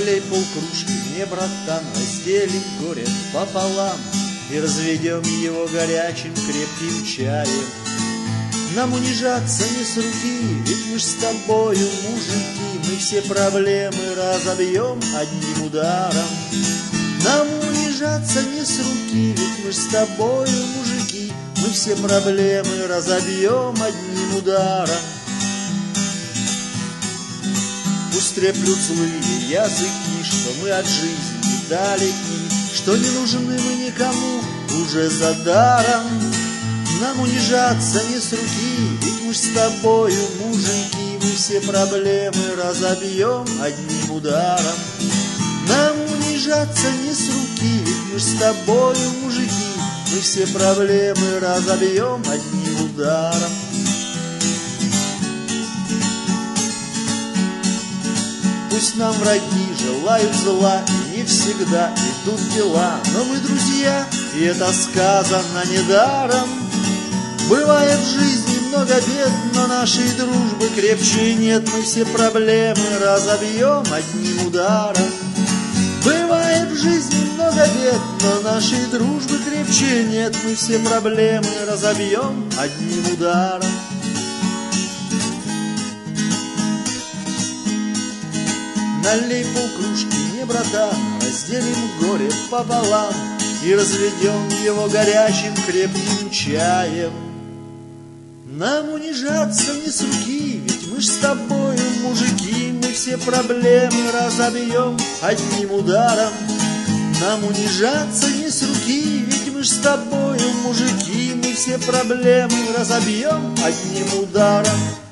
Налей полкружки мне, братан, разделим горе пополам и разведем его горячим крепким чаем. Нам унижаться не с руки, ведь мы ж с тобою мужики, мы все проблемы разобьем одним ударом. Нам унижаться не с руки, ведь мы ж с тобою мужики, мы все проблемы разобьем одним ударом. Пусть треплют злые языки, что мы от жизни далеки, что не нужны мы никому уже за даром. Нам унижаться не с руки, ведь мы ж с тобою мужики, мы все проблемы разобьем одним ударом. Нам унижаться не с руки, ведь мы ж с тобою мужики, мы все проблемы разобьем одним ударом. Пусть нам враги желают зла, и не всегда идут дела, но мы друзья, и это сказано недаром. Бывает в жизни много бед, но нашей дружбы крепче нет, мы все проблемы разобьем одним ударом. Бывает в жизни много бед, но нашей дружбы крепче нет, мы все проблемы разобьем одним ударом. Налей полкружки мне, братан, разделим горе пополам и разведем его горячим крепким чаем. Нам унижаться не с руки, ведь мы ж с тобою мужики, мы все проблемы разобьем одним ударом. Нам унижаться не с руки, ведь мы ж с тобою мужики, мы все проблемы разобьем одним ударом.